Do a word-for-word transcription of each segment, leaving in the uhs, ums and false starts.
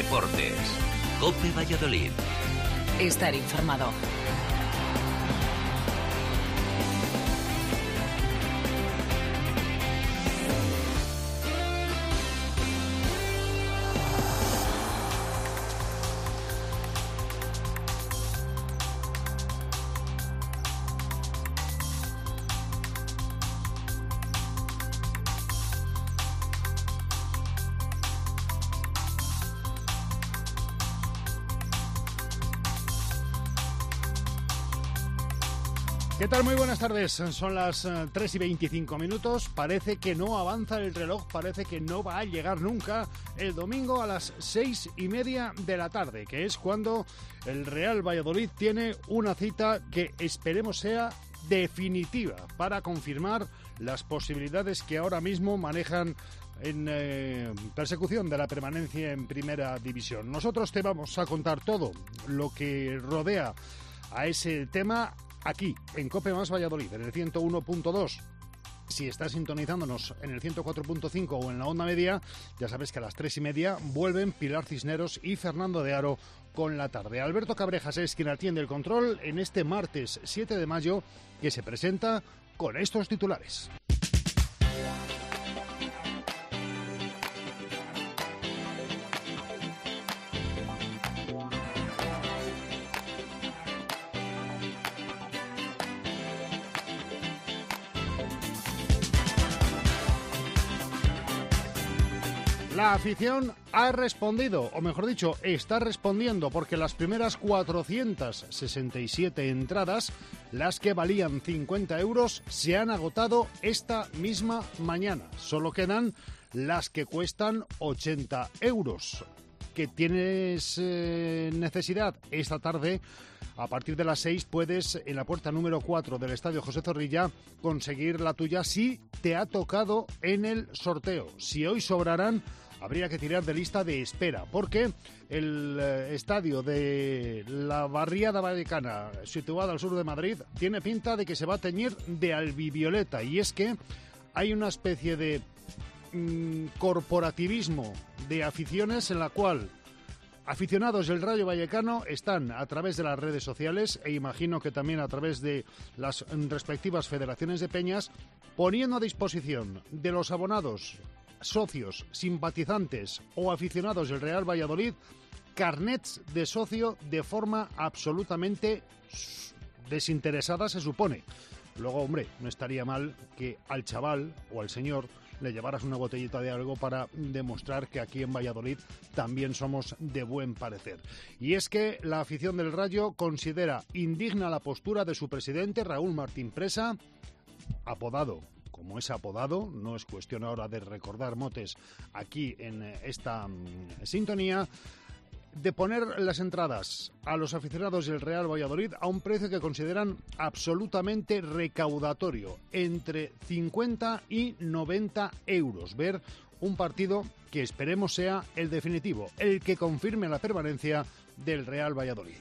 Deportes. COPE Valladolid. Estar informado. ¿Qué tal? Muy buenas tardes. Son las tres y veinticinco minutos. Parece que no avanza el reloj, parece que no va a llegar nunca el domingo a las seis y media de la tarde, que es cuando el Real Valladolid tiene una cita que esperemos sea definitiva para confirmar las posibilidades que ahora mismo manejan en eh, persecución de la permanencia en Primera División. Nosotros te vamos a contar todo lo que rodea a ese tema aquí, en COPE más Valladolid, en el ciento uno punto dos. Si estás sintonizándonos en el ciento cuatro punto cinco o en la onda media, ya sabes que a las tres y media vuelven Pilar Cisneros y Fernando de Aro con la tarde. Alberto Cabrejas es quien atiende el control en este martes siete de mayo, que se presenta con estos titulares. La afición ha respondido, o mejor dicho, está respondiendo, porque las primeras cuatrocientas sesenta y siete entradas, las que valían cincuenta euros, se han agotado esta misma mañana. Solo quedan las que cuestan ochenta euros. ¿Que tienes eh, necesidad? Esta tarde, a partir de las seis, puedes, en la puerta número cuatro del Estadio José Zorrilla, conseguir la tuya si te ha tocado en el sorteo. Si hoy sobrarán, habría que tirar de lista de espera, porque el eh, estadio de la Barriada Vallecana, situado al sur de Madrid, tiene pinta de que se va a teñir de albivioleta. Y es que hay una especie de mmm, corporativismo de aficiones en la cual aficionados del Rayo Vallecano están a través de las redes sociales, e imagino que también a través de las respectivas federaciones de peñas, poniendo a disposición de los abonados, socios, simpatizantes o aficionados del Real Valladolid carnets de socio de forma absolutamente desinteresada, se supone. Luego, hombre, no estaría mal que al chaval o al señor le llevaras una botellita de algo para demostrar que aquí en Valladolid también somos de buen parecer. Y es que la afición del Rayo considera indigna la postura de su presidente, Raúl Martín Presa, apodado como es apodado, no es cuestión ahora de recordar motes aquí en esta um, sintonía, de poner las entradas a los aficionados del Real Valladolid a un precio que consideran absolutamente recaudatorio, entre cincuenta y noventa euros. Ver un partido que esperemos sea el definitivo, el que confirme la permanencia del Real Valladolid.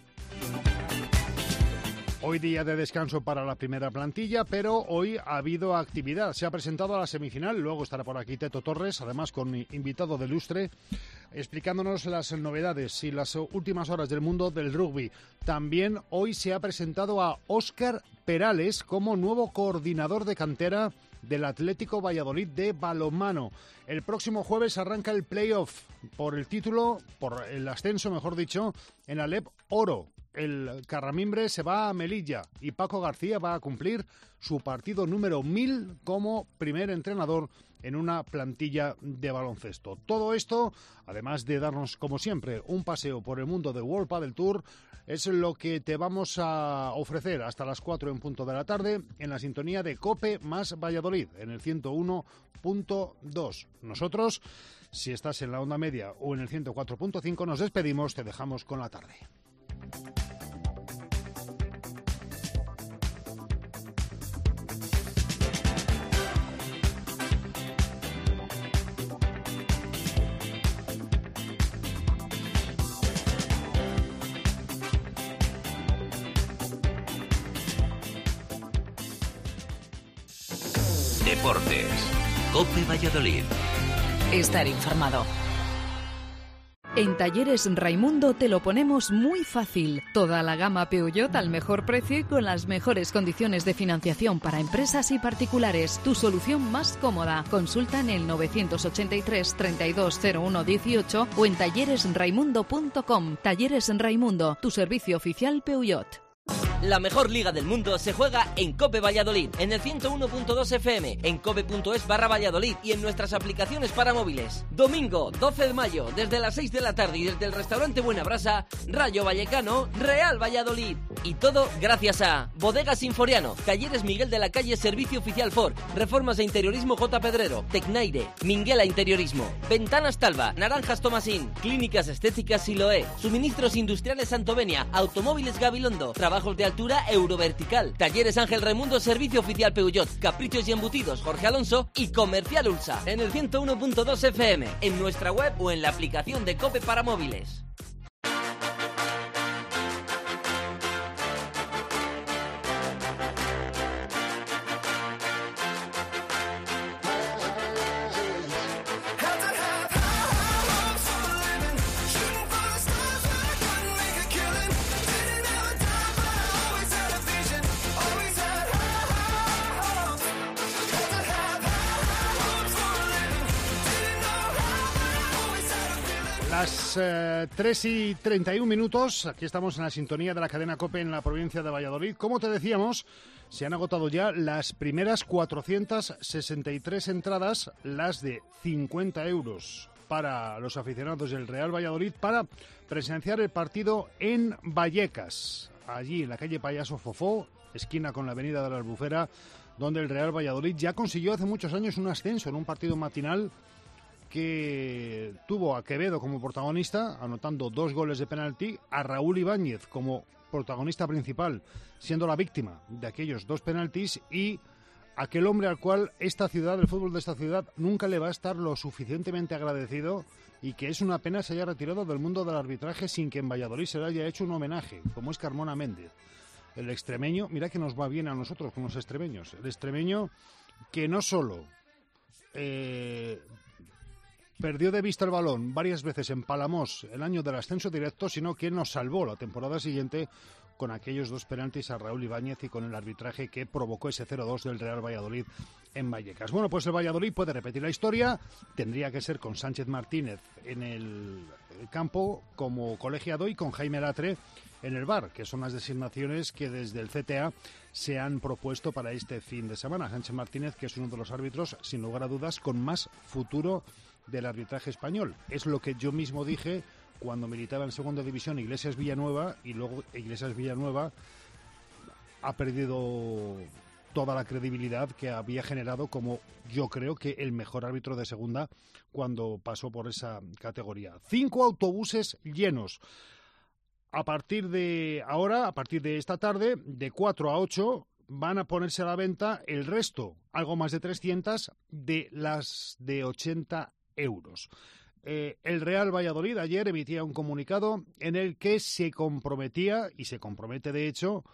Hoy día de descanso para la primera plantilla, pero hoy ha habido actividad. Se ha presentado a la semifinal, luego estará por aquí Teto Torres, además con invitado de lustre, explicándonos las novedades y las últimas horas del mundo del rugby. También hoy se ha presentado a Óscar Perales como nuevo coordinador de cantera del Atlético Valladolid de balonmano. El próximo jueves arranca el playoff por el título, por el ascenso, mejor dicho, en Alep Oro. El Carramimbre se va a Melilla y Paco García va a cumplir su partido número mil como primer entrenador en una plantilla de baloncesto. Todo esto, además de darnos, como siempre, un paseo por el mundo del World Padel Tour, es lo que te vamos a ofrecer hasta las cuatro en punto de la tarde en la sintonía de COPE más Valladolid, en el ciento uno punto dos. Nosotros, si estás en la onda media o en el ciento cuatro punto cinco, nos despedimos, te dejamos con la tarde. Deportes. COPE Valladolid. Estar informado. En Talleres Raimundo te lo ponemos muy fácil. Toda la gama Peugeot al mejor precio y con las mejores condiciones de financiación para empresas y particulares. Tu solución más cómoda. Consulta en el novecientos ochenta y tres, treinta y dos, cero uno, dieciocho o en talleres raimundo punto com. Talleres Raimundo, tu servicio oficial Peugeot. La mejor liga del mundo se juega en COPE Valladolid, en el ciento uno punto dos F M, en cope punto es barra Valladolid y en nuestras aplicaciones para móviles. Domingo doce de mayo, desde las seis de la tarde y desde el restaurante Buenabrasa, Rayo Vallecano, Real Valladolid. Y todo gracias a Bodegas Sinforiano, Talleres Miguel de la Calle, Servicio Oficial Ford, Reformas e Interiorismo J. Pedrero, Tecnaire, Minguela Interiorismo, Ventanas Talva, Naranjas Tomasín, Clínicas Estéticas Siloé, Suministros Industriales Santovenia, Automóviles Gabilondo, Trabajos de Altura Eurovertical, Talleres Ángel Raimundo, Servicio Oficial Peugeot, Caprichos y Embutidos Jorge Alonso y Comercial Ulsa, en el ciento uno punto dos F M, en nuestra web o en la aplicación de COPE para móviles. Las eh, tres y treinta y un minutos, aquí estamos en la sintonía de la cadena COPE en la provincia de Valladolid. Como te decíamos, se han agotado ya las primeras cuatrocientas sesenta y tres entradas, las de cincuenta euros para los aficionados del Real Valladolid, para presenciar el partido en Vallecas, allí en la calle Payaso Fofó, esquina con la avenida de la Albufera, donde el Real Valladolid ya consiguió hace muchos años un ascenso en un partido matinal que tuvo a Quevedo como protagonista, anotando dos goles de penalti, a Raúl Ibáñez como protagonista principal, siendo la víctima de aquellos dos penaltis, y aquel hombre al cual esta ciudad, el fútbol de esta ciudad, nunca le va a estar lo suficientemente agradecido, y que es una pena se haya retirado del mundo del arbitraje sin que en Valladolid se le haya hecho un homenaje, como es Carmona Méndez. El extremeño, mira que nos va bien a nosotros con los extremeños, el extremeño que no solo Eh, perdió de vista el balón varias veces en Palamós el año del ascenso directo, sino que nos salvó la temporada siguiente con aquellos dos penaltis a Raúl Ibáñez y con el arbitraje que provocó ese cero dos del Real Valladolid en Vallecas. Bueno, pues el Valladolid puede repetir la historia, tendría que ser con Sánchez Martínez en el campo como colegiado y con Jaime Latre en el V A R, que son las designaciones que desde el C T A se han propuesto para este fin de semana. Sánchez Martínez, que es uno de los árbitros, sin lugar a dudas, con más futuro del arbitraje español. Es lo que yo mismo dije cuando militaba en segunda división Iglesias Villanueva, y luego Iglesias Villanueva ha perdido toda la credibilidad que había generado como, yo creo, que el mejor árbitro de segunda cuando pasó por esa categoría. Cinco autobuses llenos. A partir de ahora, a partir de esta tarde, de cuatro a ocho, van a ponerse a la venta el resto, algo más de trescientas, de las de ochenta euros. Eh, el Real Valladolid ayer emitía un comunicado en el que se comprometía, y se compromete de hecho,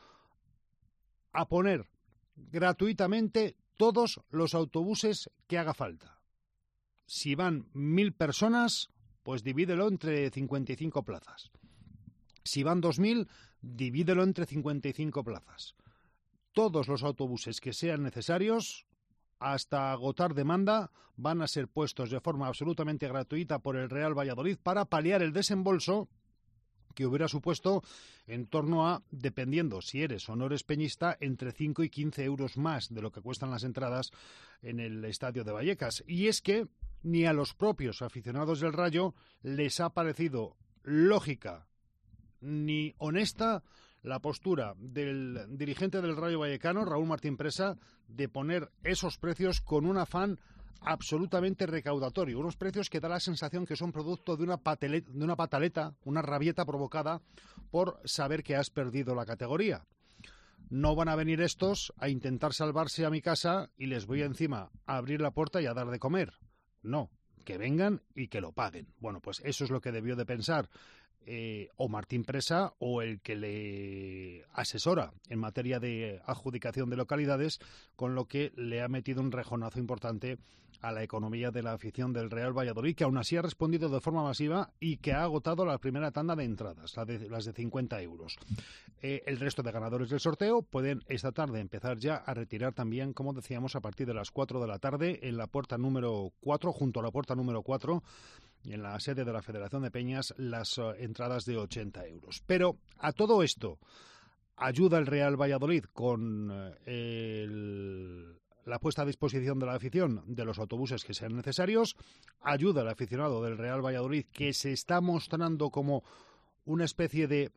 a poner gratuitamente todos los autobuses que haga falta. Si van mil personas, pues divídelo entre cincuenta y cinco plazas. Si van dos mil, divídelo entre cincuenta y cinco plazas. Todos los autobuses que sean necesarios, hasta agotar demanda, van a ser puestos de forma absolutamente gratuita por el Real Valladolid para paliar el desembolso que hubiera supuesto en torno a, dependiendo si eres o no eres peñista, entre cinco y quince euros más de lo que cuestan las entradas en el estadio de Vallecas. Y es que ni a los propios aficionados del Rayo les ha parecido lógica ni honesta la postura del dirigente del Rayo Vallecano, Raúl Martín Presa, de poner esos precios con un afán absolutamente recaudatorio. Unos precios que da la sensación que son producto de una, pateleta, de una pataleta, una rabieta provocada por saber que has perdido la categoría. No van a venir estos a intentar salvarse a mi casa y les voy encima a abrir la puerta y a dar de comer. No, que vengan y que lo paguen. Bueno, pues eso es lo que debió de pensar Eh, o Martín Presa o el que le asesora en materia de adjudicación de localidades, con lo que le ha metido un rejonazo importante a la economía de la afición del Real Valladolid, que aún así ha respondido de forma masiva y que ha agotado la primera tanda de entradas, la de, las de cincuenta euros. Eh, el resto de ganadores del sorteo pueden esta tarde empezar ya a retirar también, como decíamos, a partir de las cuatro de la tarde en la puerta número cuatro, junto a la puerta número cuatro, y en la sede de la Federación de Peñas, las uh, entradas de ochenta euros. Pero a todo esto ayuda el Real Valladolid con uh, el... la puesta a disposición de la afición de los autobuses que sean necesarios, ayuda al aficionado del Real Valladolid, que se está mostrando como una especie de,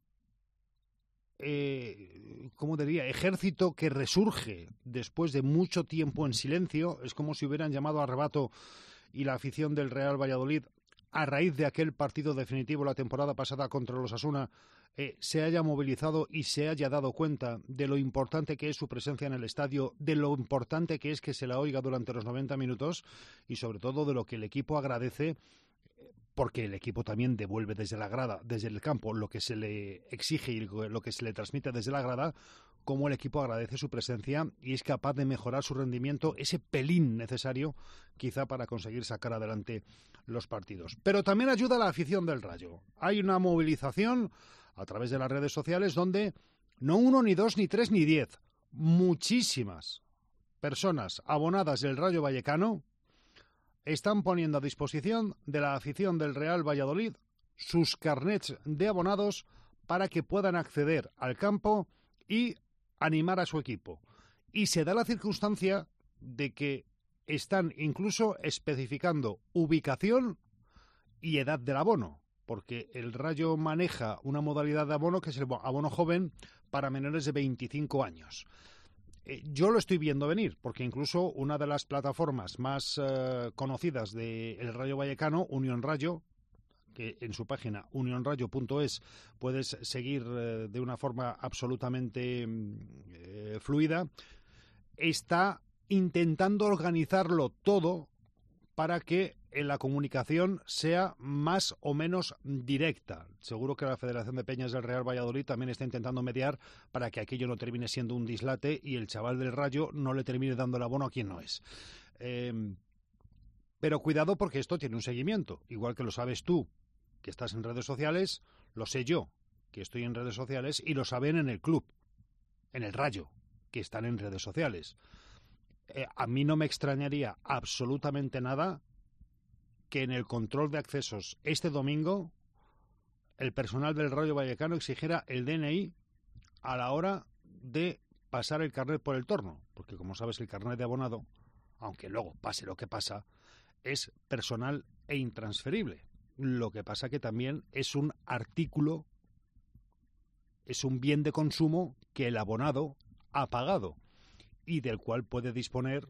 eh, ¿cómo diría?, ejército que resurge después de mucho tiempo en silencio. Es como si hubieran llamado a rebato y la afición del Real Valladolid, a raíz de aquel partido definitivo la temporada pasada contra los Osasuna, Eh, se haya movilizado y se haya dado cuenta de lo importante que es su presencia en el estadio, de lo importante que es que se la oiga durante los noventa minutos y sobre todo de lo que el equipo agradece, porque el equipo también devuelve desde la grada, desde el campo, lo que se le exige y lo que se le transmite desde la grada, cómo el equipo agradece su presencia y es capaz de mejorar su rendimiento, ese pelín necesario quizá para conseguir sacar adelante los partidos. Pero también ayuda a la afición del Rayo. Hay una movilización a través de las redes sociales donde no uno, ni dos, ni tres, ni diez, muchísimas personas abonadas del Rayo Vallecano están poniendo a disposición de la afición del Real Valladolid sus carnets de abonados para que puedan acceder al campo y animar a su equipo. Y se da la circunstancia de que están incluso especificando ubicación y edad del abono, porque el Rayo maneja una modalidad de abono que es el abono joven para menores de veinticinco años. Eh, yo lo estoy viendo venir, porque incluso una de las plataformas más eh, conocidas del Rayo Vallecano, Unión Rayo, que en su página unión rayo punto es puedes seguir eh, de una forma absolutamente eh, fluida, está intentando organizarlo todo para que en la comunicación sea más o menos directa. Seguro que la Federación de Peñas del Real Valladolid también está intentando mediar para que aquello no termine siendo un dislate y el chaval del Rayo no le termine dando el abono a quien no es. Eh, pero cuidado, porque esto tiene un seguimiento, igual que lo sabes tú, que estás en redes sociales, lo sé yo, que estoy en redes sociales, y lo saben en el club, en el Rayo, que están en redes sociales. Eh, a mí no me extrañaría absolutamente nada que en el control de accesos este domingo el personal del Rayo Vallecano exigiera el D N I a la hora de pasar el carnet por el torno, porque como sabes el carnet de abonado, aunque luego pase lo que pasa, es personal e intransferible. Lo que pasa que también es un artículo, es un bien de consumo que el abonado ha pagado y del cual puede disponer,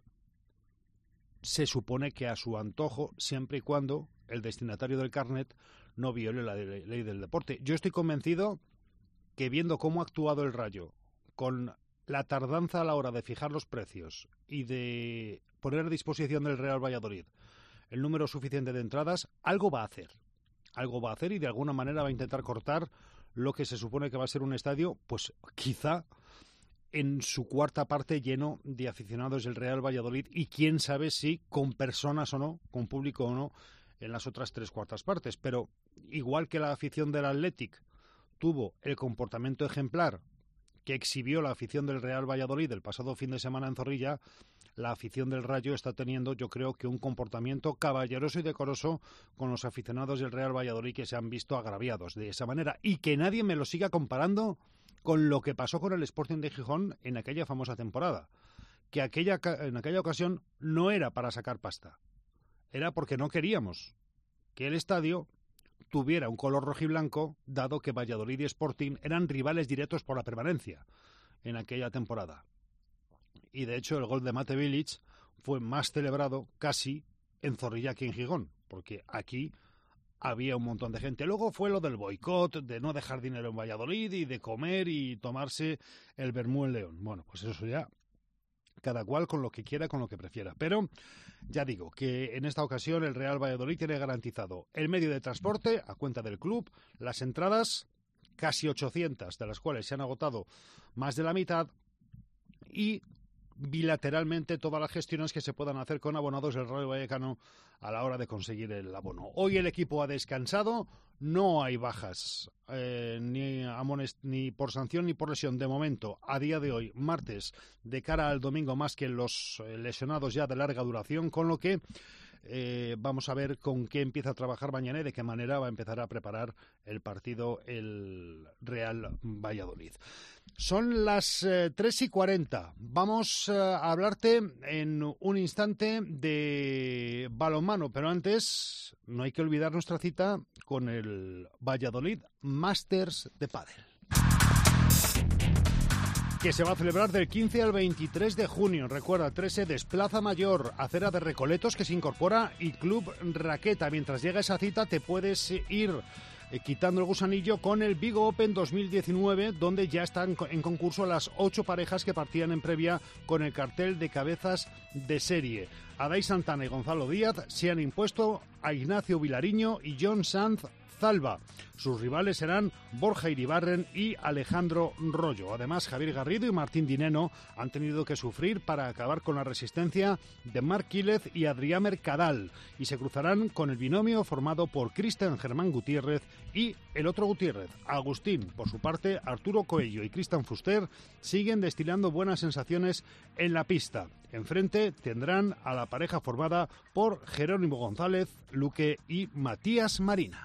se supone que a su antojo, siempre y cuando el destinatario del carnet no viole la ley del deporte. Yo estoy convencido que, viendo cómo ha actuado el Rayo, con la tardanza a la hora de fijar los precios y de poner a disposición del Real Valladolid el número suficiente de entradas, algo va a hacer. Algo va a hacer y de alguna manera va a intentar cortar lo que se supone que va a ser un estadio, pues quizá en su cuarta parte lleno de aficionados del Real Valladolid, y quién sabe si con personas o no, con público o no, en las otras tres cuartas partes. Pero igual que la afición del Athletic tuvo el comportamiento ejemplar que exhibió la afición del Real Valladolid el pasado fin de semana en Zorrilla, la afición del Rayo está teniendo, yo creo, que un comportamiento caballeroso y decoroso con los aficionados del Real Valladolid, que se han visto agraviados de esa manera, y que nadie me lo siga comparando con lo que pasó con el Sporting de Gijón en aquella famosa temporada, que aquella, en aquella ocasión no era para sacar pasta, era porque no queríamos que el estadio tuviera un color rojiblanco, dado que Valladolid y Sporting eran rivales directos por la permanencia en aquella temporada. Y de hecho el gol de Mate Bilic fue más celebrado casi en Zorrilla que en Gijón, porque aquí había un montón de gente. Luego fue lo del boicot, de no dejar dinero en Valladolid y de comer y tomarse el vermú en León. Bueno, pues eso ya cada cual con lo que quiera, con lo que prefiera. Pero ya digo que en esta ocasión el Real Valladolid tiene garantizado el medio de transporte a cuenta del club, las entradas, casi ochocientas, de las cuales se han agotado más de la mitad, y bilateralmente todas las gestiones que se puedan hacer con abonados del Rayo Vallecano a la hora de conseguir el abono. Hoy el equipo ha descansado, no hay bajas eh, ni, amonest- ni por sanción ni por lesión de momento, a día de hoy, martes, de cara al domingo, más que los eh, lesionados ya de larga duración, con lo que Eh, vamos a ver con qué empieza a trabajar mañana y de qué manera va a empezar a preparar el partido el Real Valladolid. Son las eh, tres y cuarenta. Vamos eh, a hablarte en un instante de balonmano, pero antes no hay que olvidar nuestra cita con el Valladolid Masters de Pádel, que se va a celebrar del quince al veintitrés de junio. Recuerda, trece de Plaza Mayor, acera de Recoletos, que se incorpora, y Club Raqueta. Mientras llega esa cita te puedes ir eh, quitando el gusanillo con el Vigo Open dos mil diecinueve, donde ya están en concurso las ocho parejas que partían en previa con el cartel de cabezas de serie. Adai Santana y Gonzalo Díaz se han impuesto a Ignacio Vilariño y John Sanz Zalba. Sus rivales serán Borja Iribarren y Alejandro Rollo. Además, Javier Garrido y Martín Dineno han tenido que sufrir para acabar con la resistencia de Marc Quílez y Adrián Mercadal, y se cruzarán con el binomio formado por Cristian Germán Gutiérrez y el otro Gutiérrez, Agustín. Por su parte, Arturo Coello y Cristian Fuster siguen destilando buenas sensaciones en la pista. Enfrente tendrán a la pareja formada por Jerónimo González, Luque y Matías Marina.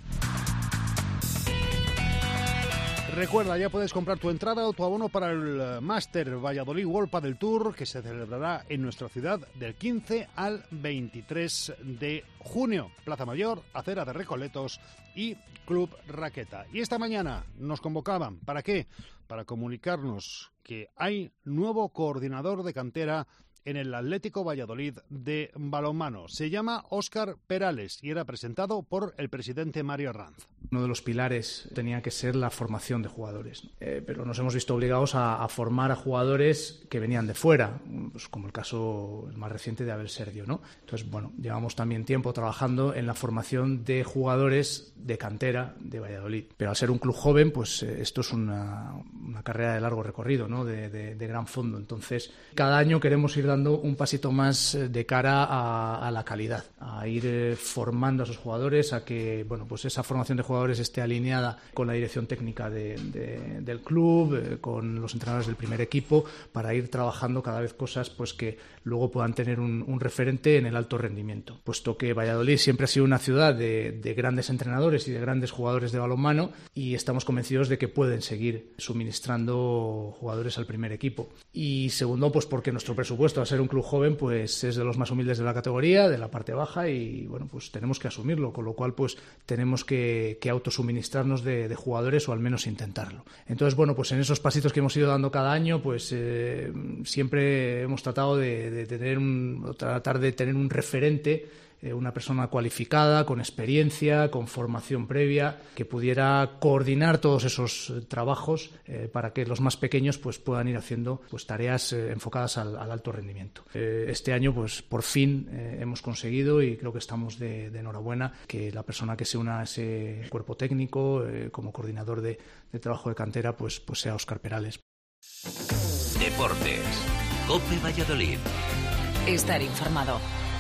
Recuerda, ya puedes comprar tu entrada o tu abono para el Master Valladolid World Padel Tour, que se celebrará en nuestra ciudad del quince al veintitrés de junio. Plaza Mayor, acera de Recoletos y Club Raqueta. Y esta mañana nos convocaban, ¿para qué? Para comunicarnos que hay nuevo coordinador de cantera en el Atlético Valladolid de balonmano. Se llama Óscar Perales y era presentado por el presidente Mario Arranz. Uno de los pilares tenía que ser la formación de jugadores, eh, pero nos hemos visto obligados a, a formar a jugadores que venían de fuera, pues como el caso más reciente de Abel Sergio, ¿no? Entonces, bueno, llevamos también tiempo trabajando en la formación de jugadores de cantera de Valladolid. Pero al ser un club joven, pues eh, esto es una, una carrera de largo recorrido, ¿no? De, de, de gran fondo. Entonces, cada año queremos ir dando un pasito más de cara a, a la calidad, a ir eh, formando a esos jugadores, a que bueno, pues esa formación de jugadores esté alineada con la dirección técnica de, de, del club, eh, con los entrenadores del primer equipo, para ir trabajando cada vez cosas pues que luego puedan tener un, un referente en el alto rendimiento. Puesto que Valladolid siempre ha sido una ciudad de, de grandes entrenadores y de grandes jugadores de balonmano, y estamos convencidos de que pueden seguir suministrando jugadores al primer equipo. Y segundo, pues porque nuestro presupuesto, a ser un club joven, pues es de los más humildes de la categoría, de la parte baja, y bueno, pues tenemos que asumirlo, con lo cual pues tenemos que, que autosuministrarnos de, de jugadores, o al menos intentarlo. Entonces, bueno, pues en esos pasitos que hemos ido dando cada año, pues eh, siempre hemos tratado de, de tener un, tratar de tener un referente, una persona cualificada, con experiencia, con formación previa, que pudiera coordinar todos esos trabajos eh, para que los más pequeños pues puedan ir haciendo pues tareas eh, enfocadas al, al alto rendimiento. Eh, este año pues por fin eh, hemos conseguido, y creo que estamos de, de enhorabuena, que la persona que se una a ese cuerpo técnico eh, como coordinador de, de trabajo de cantera pues, pues sea Óscar Perales. Deportes. COPE Valladolid. Estar informado.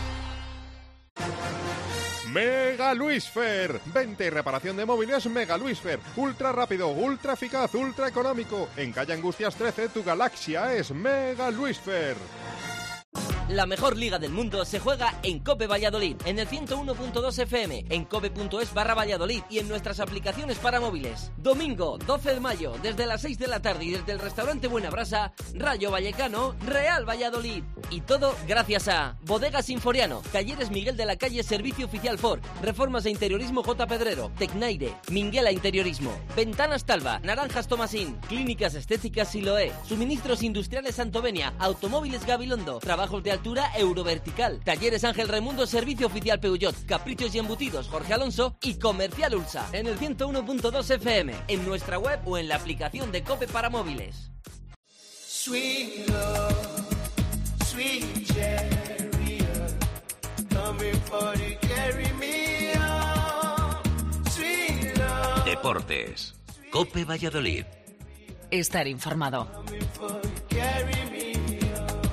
Mega Luisfer, venta y reparación de móviles Mega Luisfer, ultra rápido, ultra eficaz, ultra económico. En calle Angustias trece, tu galaxia es Mega Luisfer. La mejor liga del mundo se juega en COPE Valladolid, en el ciento uno punto dos F M, en cope.es barra Valladolid y en nuestras aplicaciones para móviles. Domingo doce de mayo, desde las seis de la tarde y desde el restaurante Buena Brasa, Rayo Vallecano, Real Valladolid. Y todo gracias a Bodegas Sinforiano, Talleres Miguel de la Calle, Servicio Oficial Ford, Reformas de Interiorismo J. Pedrero, Tecnaire, Minguela Interiorismo, Ventanas Talva, Naranjas Tomasín, Clínicas Estéticas Siloé, Suministros Industriales Santovenia, Automóviles Gabilondo, Trabajos de Altura Eurovertical, Talleres Ángel Raimundo, Servicio Oficial Peugeot, Caprichos y Embutidos Jorge Alonso y Comercial Ulsa, en el ciento uno punto dos F M, en nuestra web o en la aplicación de COPE para móviles. Sweet love, sweet chariot, coming for to carry me on. Sweet love. Deportes. COPE Valladolid. Estar informado. Coming for to carry me on.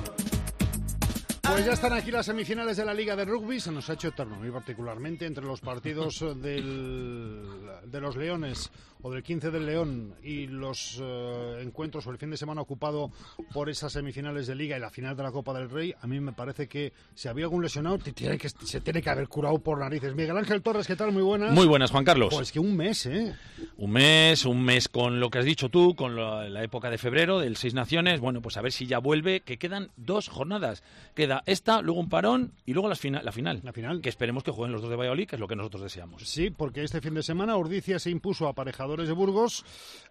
Pues ya están aquí las semifinales de la Liga de Rugby. Se nos ha hecho eterno, muy particularmente, entre los partidos del, de los Leones o del quince del León y los uh, encuentros o el fin de semana ocupado por esas semifinales de Liga y la final de la Copa del Rey. A mí me parece que si había algún lesionado te tiene que, se tiene que haber curado por narices. Miguel Ángel Torres, ¿qué tal? Muy buenas. Muy buenas, Juan Carlos. Pues que un mes, ¿eh? Un mes, un mes con lo que has dicho tú, con la, la época de febrero del Seis Naciones. Bueno, pues a ver si ya vuelve, que quedan dos jornadas. Queda esta, luego un parón y luego las fina, la final. La final. Que esperemos que jueguen los dos de Valladolid, que es lo que nosotros deseamos. Sí, porque este fin de semana Ordizia se impuso a Aparejadores de Burgos.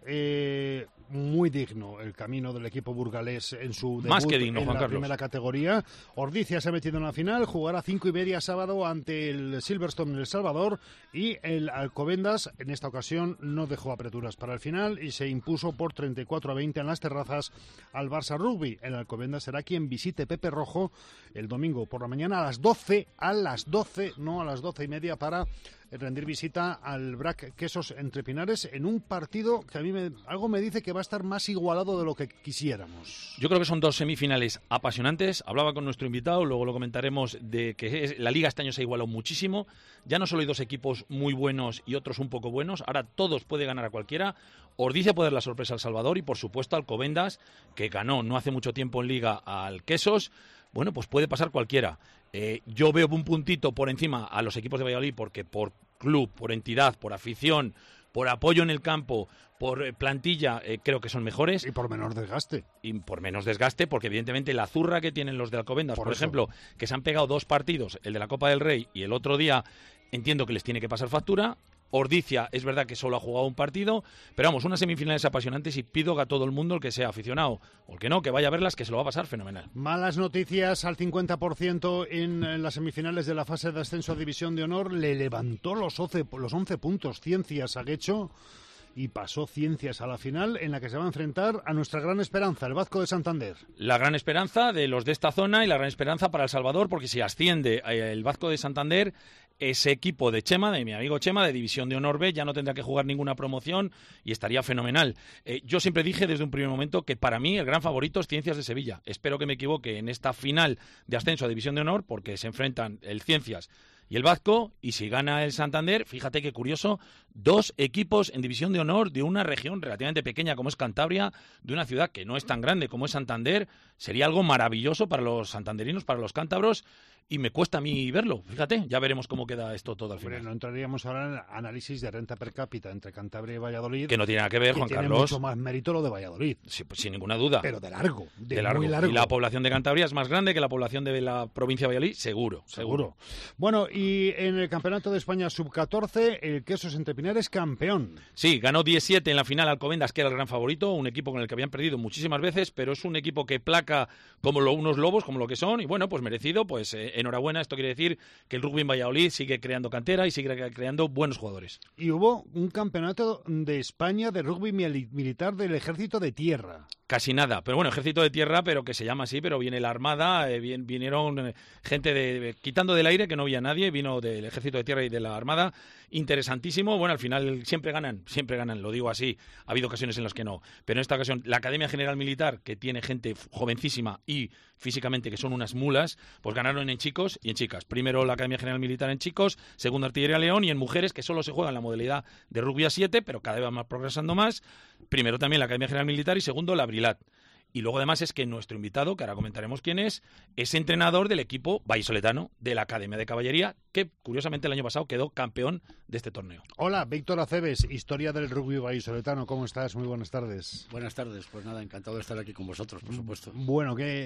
Eh, muy digno el camino del equipo burgalés en su debut Más que digno, en Juan la Carlos. primera categoría. Ordizia se ha metido en la final, jugará cinco y media sábado ante el Silverstone en El Salvador y el Alcobendas en esta ocasión no dejó apreturas para el final y se impuso por treinta y cuatro a veinte en las terrazas al Barça Rugby. El Alcobendas será quien visite Pepe Rojo el domingo por la mañana a las doce, a las doce, no a las doce y media, para rendir visita al Brac Quesos Entre Pinares en un partido que a mí me, algo me dice que va a estar más igualado de lo que quisiéramos. Yo creo que son dos semifinales apasionantes. Hablaba con nuestro invitado, luego lo comentaremos, de que es, la Liga este año se ha igualado muchísimo. Ya no solo hay dos equipos muy buenos y otros un poco buenos, ahora todos puede ganar a cualquiera. Ordizia puede dar la sorpresa al Salvador y por supuesto Alcobendas, que ganó no hace mucho tiempo en Liga al Quesos. Bueno, pues puede pasar cualquiera. Eh, yo veo un puntito por encima a los equipos de Valladolid porque por club, por entidad, por afición, por apoyo en el campo, por eh, plantilla, eh, creo que son mejores. Y por menor desgaste. Y por menos desgaste, porque evidentemente la zurra que tienen los de Alcobendas, por, por ejemplo, que se han pegado dos partidos, el de la Copa del Rey y el otro día, entiendo que les tiene que pasar factura. Ordizia es verdad que solo ha jugado un partido, pero vamos, unas semifinales apasionantes y pido a todo el mundo, el que sea aficionado o el que no, que vaya a verlas, que se lo va a pasar fenomenal. Malas noticias al cincuenta por ciento en, en las semifinales de la fase de ascenso a División de Honor. Le levantó los once, los once puntos Ciencias a Guecho y pasó Ciencias a la final, en la que se va a enfrentar a nuestra gran esperanza, el Vasco de Santander. La gran esperanza de los de esta zona y la gran esperanza para El Salvador, porque si asciende el Vasco de Santander, ese equipo de Chema, de mi amigo Chema, de División de Honor B, ya no tendrá que jugar ninguna promoción y estaría fenomenal. Eh, yo siempre dije desde un primer momento que para mí el gran favorito es Ciencias de Sevilla. Espero que me equivoque en esta final de ascenso a División de Honor, porque se enfrentan el Ciencias y el Vasco, y si gana el Santander, fíjate qué curioso, dos equipos en División de Honor de una región relativamente pequeña como es Cantabria, de una ciudad que no es tan grande como es Santander. Sería algo maravilloso para los santanderinos, para los cántabros, y me cuesta a mí verlo. Fíjate, ya veremos cómo queda esto todo al final. Bueno, no entraríamos ahora en análisis de renta per cápita entre Cantabria y Valladolid. Que no tiene nada que ver, que Juan tiene Carlos. mucho más mérito lo de Valladolid. Sí, pues sin ninguna duda. Pero de largo, de, de largo. muy largo. Y la población de Cantabria es más grande que la población de la provincia de Valladolid, seguro, seguro. Seguro. Bueno, y en el Campeonato de España sub catorce, el Quesos Entre Pinares campeón. Sí, ganó diecisiete en la final Alcobendas, que era el gran favorito, un equipo con el que habían perdido muchísimas veces, pero es un equipo que placa como lo, unos lobos, como lo que son, y bueno, pues merecido, pues eh, enhorabuena. Esto quiere decir que el rugby en Valladolid sigue creando cantera y sigue creando buenos jugadores. Y hubo un campeonato de España de rugby mili- militar del Ejército de Tierra. Casi nada, pero bueno, ejército de tierra, pero que se llama así, pero viene la Armada, eh, vin, vinieron eh, gente de, de quitando del aire, que no había nadie, vino del ejército de tierra y de la Armada, interesantísimo. Bueno, al final siempre ganan, siempre ganan, lo digo así, ha habido ocasiones en las que no, pero en esta ocasión la Academia General Militar, que tiene gente jovencísima y físicamente que son unas mulas, pues ganaron en chicos y en chicas. Primero la Academia General Militar en chicos, segundo Artillería León, y en mujeres, que solo se juega en la modalidad de rugby a siete, pero cada vez va progresando más. Primero también la Academia General Militar y segundo la Brilat. Y luego además es que nuestro invitado, que ahora comentaremos quién es, es entrenador del equipo vallisoletano de la Academia de Caballería, que curiosamente el año pasado quedó campeón de este torneo. Hola, Víctor Aceves, historia del rugby vallisoletano. ¿Cómo estás? Muy buenas tardes. Buenas tardes, pues nada, encantado de estar aquí con vosotros, por supuesto. Bueno, que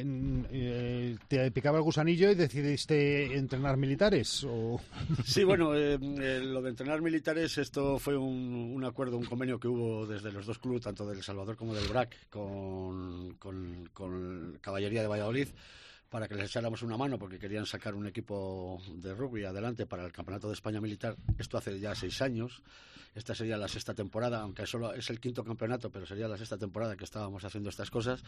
eh, ¿te picaba el gusanillo y decidiste entrenar militares? ¿O? Sí, bueno, eh, eh, lo de entrenar militares, esto fue un, un acuerdo, un convenio que hubo desde los dos clubes, tanto del Salvador como del Brac, con, con, con Caballería de Valladolid, para que les echáramos una mano, porque querían sacar un equipo de rugby adelante para el Campeonato de España Militar. Esto hace ya seis años. Esta sería la sexta temporada, aunque solo es el quinto campeonato, pero sería la sexta temporada que estábamos haciendo estas cosas.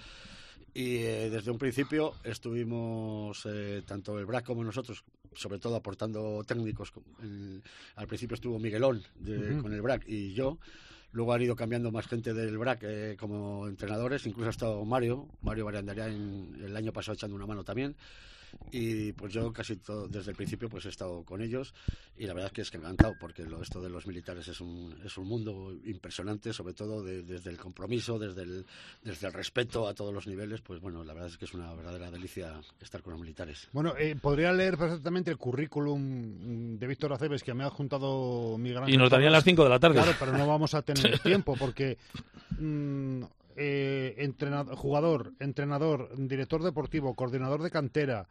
Y eh, desde un principio estuvimos, eh, tanto el Brac como nosotros, sobre todo aportando técnicos. El, al principio estuvo Miguelón de, uh-huh. con el Brac y yo. Luego han ido cambiando más gente del Brac eh, como entrenadores, incluso ha estado Mario, Mario Barandaria en, el año pasado echando una mano también. y pues yo casi todo, desde el principio pues he estado con ellos y la verdad es que es que encantado, porque lo, esto de los militares es un, es un mundo impresionante, sobre todo de, desde el compromiso, desde el, desde el respeto a todos los niveles, pues bueno, la verdad es que es una verdadera delicia estar con los militares. Bueno, eh, podría leer perfectamente el currículum de Víctor Aceves que me ha juntado Miguel Ángel. Y nos darían las cinco de la tarde. Claro, pero no vamos a tener tiempo porque... Mmm, eh, entrenador, jugador, entrenador, director deportivo, coordinador de cantera,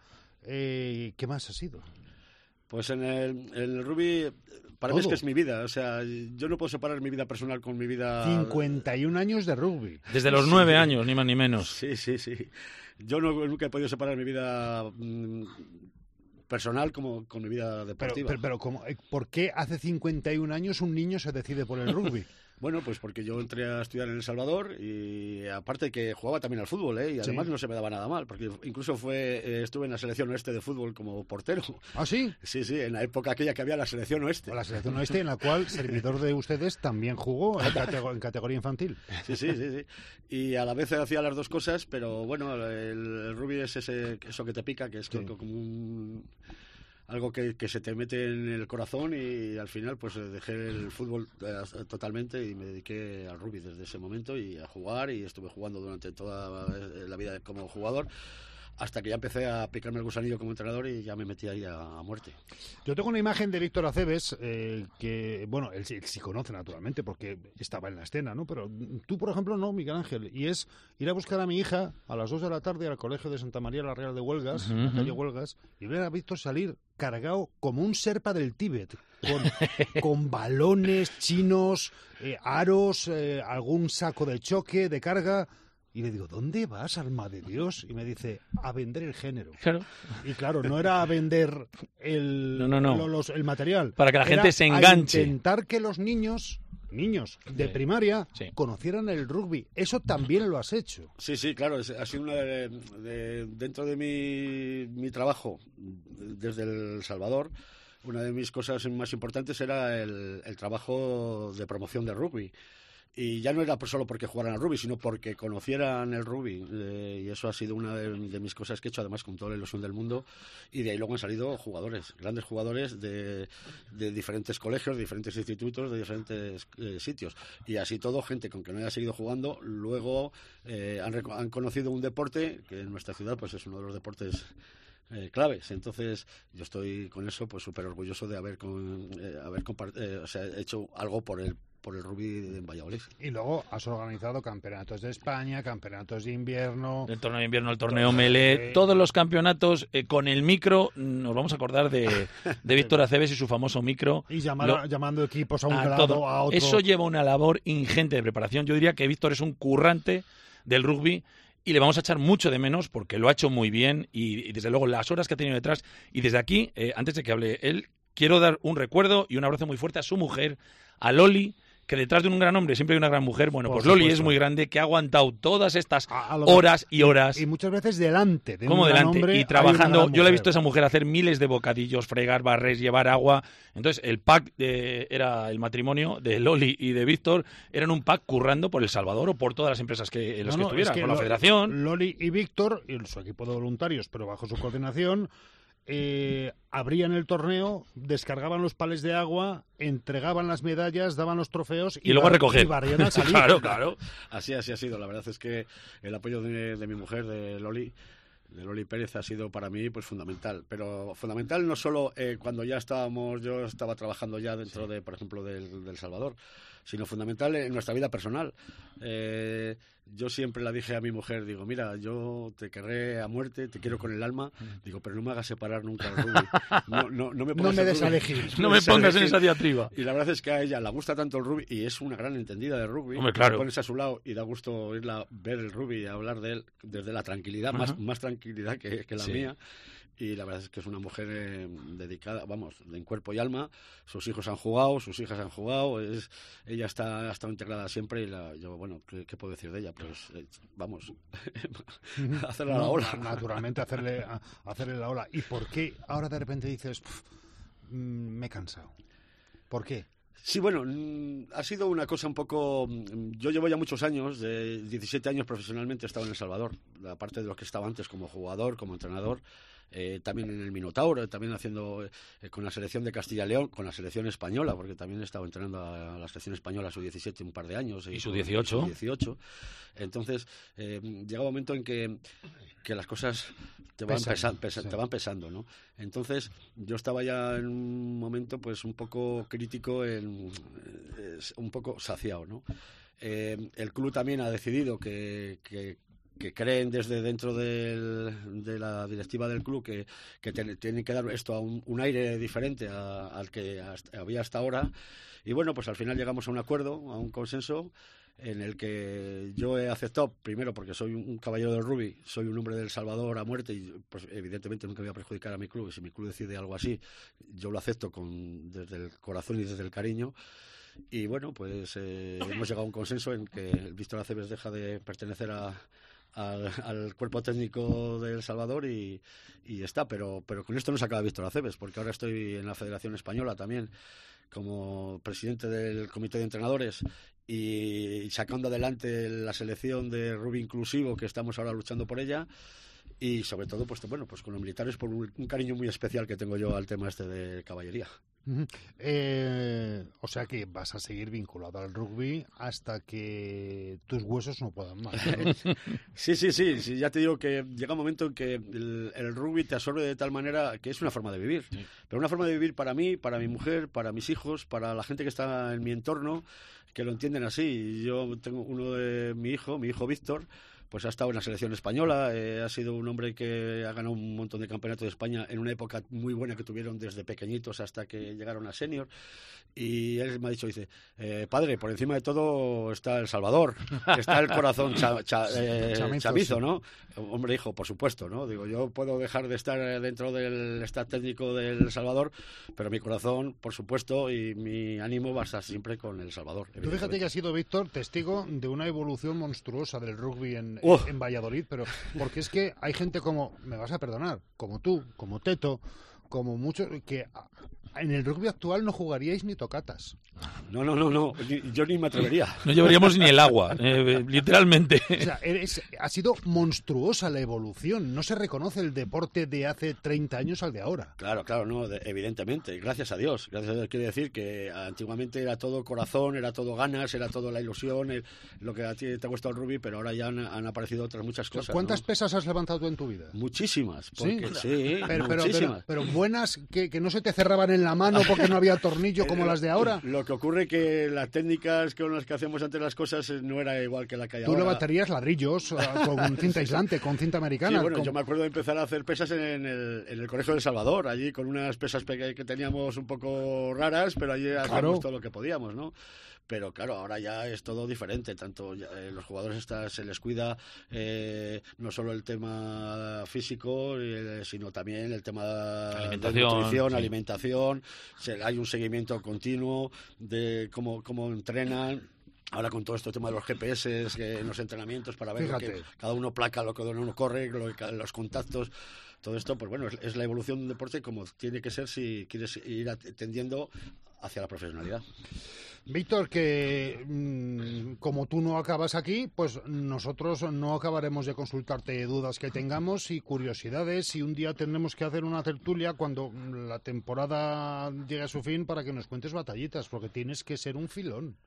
eh, ¿qué más ha sido? Pues en el, en el rugby, para Todo. mí es que es mi vida, o sea, yo no puedo separar mi vida personal con mi vida... cincuenta y un años de rugby. Desde los nueve sí. años, ni más ni menos. Sí, sí, sí. Yo no, nunca he podido separar mi vida mmm, personal como con mi vida deportiva. Pero, pero, pero ¿cómo, ¿por qué hace cincuenta y un años un niño se decide por el rugby? Bueno, pues porque yo entré a estudiar en El Salvador y aparte que jugaba también al fútbol, ¿eh? Y además sí. no se me daba nada mal, porque incluso fue eh, estuve en la selección oeste de fútbol como portero. ¿Ah, sí? Sí, sí, en la época aquella que había la selección oeste. La selección oeste en la cual servidor de ustedes también jugó en, categ- en categoría infantil. Sí, sí, sí, sí. Y a la vez hacía las dos cosas, pero bueno, el, el rugby es ese, eso que te pica, que es sí. como un... algo que, que se te mete en el corazón y al final pues dejé el fútbol eh, totalmente y me dediqué al rugby desde ese momento y a jugar y estuve jugando durante toda la vida como jugador hasta que ya empecé a picarme el gusanillo como entrenador y ya me metí ahí a, a muerte. Yo tengo una imagen de Víctor Aceves eh, que, bueno, él, él sí conoce naturalmente porque estaba en la escena, ¿no? Pero tú, por ejemplo, no, Miguel Ángel. Y es ir a buscar a mi hija a las dos de la tarde al colegio de Santa María la Real de Huelgas, uh-huh. en la calle Huelgas, y ver a Víctor salir cargado como un serpa del Tíbet, con, con balones chinos, eh, aros, eh, algún saco de choque, de carga... Y le digo, ¿dónde vas, alma de Dios? Y me dice, a vender el género. Claro. Y claro, no era a vender el, no, no, no. Lo, los, el material. Para que la era gente se enganche. A intentar que los niños, niños de sí. primaria, sí. conocieran el rugby. Eso también lo has hecho. Sí, sí, claro. Ha sido una de, de, dentro de mi, mi trabajo desde El Salvador, una de mis cosas más importantes era el, el trabajo de promoción del rugby. Y ya no era solo porque jugaran al rugby, sino porque conocieran el rugby. Eh, y eso ha sido una de, de mis cosas que he hecho, además, con toda la ilusión del mundo. Y de ahí luego han salido jugadores, grandes jugadores de, de diferentes colegios, de diferentes institutos, de diferentes eh, sitios. Y así todo, gente con que no haya seguido jugando, luego eh, han, han conocido un deporte que en nuestra ciudad pues es uno de los deportes... Eh, claves. Entonces yo estoy con eso pues súper orgulloso de haber con, eh, haber compart- eh, o sea, hecho algo por el por el rugby en Valladolid. Y luego has organizado campeonatos de España, campeonatos de invierno... El torneo de invierno, el torneo Melé, todos los campeonatos eh, con el micro. Nos vamos a acordar de, de Víctor Aceves y su famoso micro. Y llamar, Lo, llamando equipos a un a lado, todo. a otro. Eso lleva una labor ingente de preparación. Yo diría que Víctor es un currante del rugby y le vamos a echar mucho de menos porque lo ha hecho muy bien y, y desde luego las horas que ha tenido detrás. Y desde aquí, eh, antes de que hable él, quiero dar un recuerdo y un abrazo muy fuerte a su mujer, a Loli, que detrás de un gran hombre siempre hay una gran mujer. Bueno, Por pues Loli supuesto. es muy grande, que ha aguantado todas estas a, a horas y horas. Y, y muchas veces delante de como un gran delante hombre y trabajando. Yo le he visto a esa mujer. mujer hacer miles de bocadillos, fregar, barrer, llevar agua. Entonces el pack de, era el matrimonio de Loli y de Víctor, eran un pack currando por El Salvador o por todas las empresas que, en las No, que no, estuvieran, es que por la Lo- federación. Loli y Víctor, y su equipo de voluntarios, pero bajo su coordinación, eh, abrían el torneo, descargaban los pales de agua, entregaban las medallas, daban los trofeos Y luego a bar- recoger. y barrían al salir. Claro, claro. Así, así ha sido. La verdad es que el apoyo de, de mi mujer, de Loli, de Loli Pérez, ha sido para mí pues fundamental. Pero fundamental no solo eh, cuando ya estábamos, yo estaba trabajando ya dentro sí. de, por ejemplo, del, del Salvador, sino fundamental en nuestra vida personal. Eh, yo siempre la dije a mi mujer, digo, mira, yo te querré a muerte, te quiero con el alma, digo, pero no me hagas separar nunca el rugby. No, no, no me, No me des a rugby. elegir. No me pongas en esa diatriba. Y la verdad es que a ella le gusta tanto el rugby y es una gran entendida de rugby. Hombre, claro. Te pones a su lado y da gusto oírla ver el rugby y hablar de él desde la tranquilidad, Ajá. más, más tranquilidad que, que la Sí. mía. Y la verdad es que es una mujer eh, dedicada, vamos, en cuerpo y alma. Sus hijos han jugado, sus hijas han jugado. Es, ella está ha estado integrada siempre y la, yo, bueno, ¿qué, qué puedo decir de ella? Pues, eh, vamos, hacerle a la No, ola. Naturalmente, hacerle, a- hacerle la ola. ¿Y por qué ahora de repente dices, "Pf, mm, me he cansado"? ¿Por qué? Sí, bueno, mm, ha sido una cosa un poco... mm, Yo llevo ya muchos años, de diecisiete años profesionalmente he estado en El Salvador, aparte de los que estaba antes como jugador, como entrenador. eh, también en el Minotauro, también haciendo eh, con la selección de Castilla y León, con la selección española, porque también he estado entrenando a la selección española su diecisiete un par de años. Y su dieciocho. dieciocho. Entonces, eh, llega un momento en que, que las cosas te van, Pesan, pesa, pesa, sí. te van pesando, ¿no? Entonces, yo estaba ya en un momento pues un poco crítico, en, eh, un poco saciado, ¿no? Eh, el club también ha decidido que, que, que creen desde dentro del, de la directiva del club que, que ten, tienen que dar esto a un, un aire diferente a, al que hasta, había hasta ahora. Y bueno, pues al final llegamos a un acuerdo, a un consenso, en el que yo he aceptado, primero porque soy un caballero del rugby, soy un hombre del Salvador a muerte y pues evidentemente nunca voy a perjudicar a mi club, y si mi club decide algo así, yo lo acepto con, desde el corazón y desde el cariño. Y bueno, pues eh, hemos llegado a un consenso en que el Víctor Aceves deja de pertenecer a, a, al cuerpo técnico del Salvador y, y está, pero, pero con esto no se acaba Víctor Aceves, porque ahora estoy en la Federación Española también como presidente del comité de entrenadores y sacando adelante la selección de rugby inclusivo, que estamos ahora luchando por ella, y sobre todo pues bueno, pues con los militares, por un, un cariño muy especial que tengo yo al tema este de caballería. Uh-huh. Eh, o sea que vas a seguir vinculado al rugby hasta que tus huesos no puedan más, ¿no? Sí, sí, sí, sí, ya te digo que llega un momento en que el, el rugby te absorbe de tal manera que es una forma de vivir, sí. Pero una forma de vivir para mí, para mi mujer, para mis hijos, para la gente que está en mi entorno, que lo entienden así. Yo tengo uno de mi hijo, mi hijo Víctor, pues ha estado en la selección española, eh, ha sido un hombre que ha ganado un montón de campeonatos de España en una época muy buena que tuvieron desde pequeñitos hasta que llegaron a senior, y él me ha dicho, dice, eh, padre, por encima de todo está El Salvador, está el corazón cha, cha, eh, chamizo, chamizo sí. ¿No? Hombre, hijo, por supuesto, ¿no? Digo, yo puedo dejar de estar dentro del staff técnico del Salvador, pero mi corazón, por supuesto, y mi ánimo va a estar siempre con El Salvador. Tú fíjate que ha sido, Víctor, testigo de una evolución monstruosa del rugby en Uh. en Valladolid, pero porque es que hay gente como, me vas a perdonar, como tú, como Teto, como muchos, que en el rugby actual no jugaríais ni tocatas. No, no, no, no, yo ni me atrevería. No llevaríamos ni el agua, eh, literalmente. O sea, eres, ha sido monstruosa la evolución, no se reconoce el deporte de hace treinta años al de ahora. Claro, claro, no, de, evidentemente, gracias a Dios, gracias a Dios, quiere decir que antiguamente era todo corazón, era todo ganas, era todo la ilusión, el, lo que a ti te ha gustado el rugby, pero ahora ya han, han aparecido otras muchas cosas. ¿Cuántas ¿no? pesas has levantado tú en tu vida? Muchísimas, porque, sí, sí pero, pero, muchísimas. Pero, pero buenas, que, que no se te cerraban en la mano porque no había tornillo como las de ahora. Lo que ocurre que las técnicas con las que hacíamos antes las cosas no era igual que la que hay Tú ahora. Tú levantarías ladrillos con cinta aislante, con cinta americana. Sí, bueno, con... yo me acuerdo de empezar a hacer pesas en el, en el Colegio del Salvador, allí con unas pesas que teníamos un poco raras, pero allí hacíamos claro. todo lo que podíamos, ¿no? Pero claro, ahora ya es todo diferente, tanto ya, eh, los jugadores está, se les cuida eh, no solo el tema físico, eh, sino también el tema alimentación, de nutrición, sí. alimentación, se, hay un seguimiento continuo de cómo, cómo entrenan. Ahora con todo este tema de los G P S que en los entrenamientos para ver lo que cada uno placa, lo que uno corre, lo que, los contactos, todo esto, pues bueno, es, es la evolución de un deporte como tiene que ser si quieres ir tendiendo hacia la profesionalidad. Víctor, que mmm, como tú no acabas aquí, pues nosotros no acabaremos de consultarte dudas que tengamos y curiosidades, y un día tendremos que hacer una tertulia cuando la temporada llegue a su fin para que nos cuentes batallitas, porque tienes que ser un filón.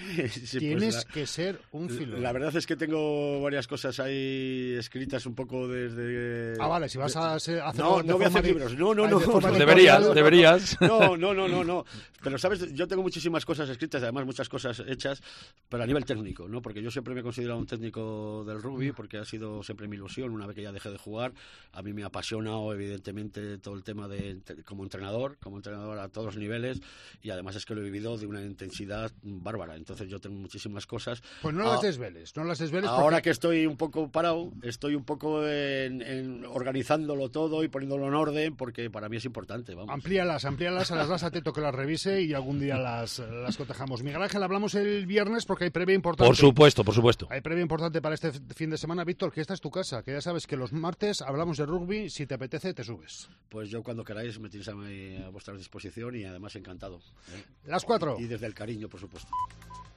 Sí, tienes pues la, que ser un filón. La verdad es que tengo varias cosas ahí escritas un poco desde... Ah, vale, si vas a hacer... No, no voy a hacer de, libros, no, no, no. no deberías, no, deberías. No, no, no, no, no. Pero, ¿sabes? Yo tengo muchísimas cosas escritas, además muchas cosas hechas, pero a nivel técnico, ¿no? Porque yo siempre me he considerado un técnico del rugby, porque ha sido siempre mi ilusión, una vez que ya dejé de jugar. A mí me ha apasionado, evidentemente, todo el tema de como entrenador, como entrenador a todos los niveles, y además es que lo he vivido de una intensidad bárbara. Entonces yo tengo muchísimas cosas. Pues no las desveles, no las desveles. Ahora porque... que estoy un poco parado, estoy un poco en, en organizándolo todo y poniéndolo en orden, porque para mí es importante. Vamos. Amplíalas, amplíalas, a las das a Teto que las revise y algún día las, las cotejamos. Miguel Ángel, hablamos el viernes porque hay previa importante. Por supuesto, por supuesto. Hay previa importante para este fin de semana, Víctor, que esta es tu casa, que ya sabes que los martes hablamos de rugby, si te apetece te subes. Pues yo cuando queráis me tenéis a, a vuestra disposición y además encantado. ¿eh? Las cuatro. Y desde el cariño, por supuesto.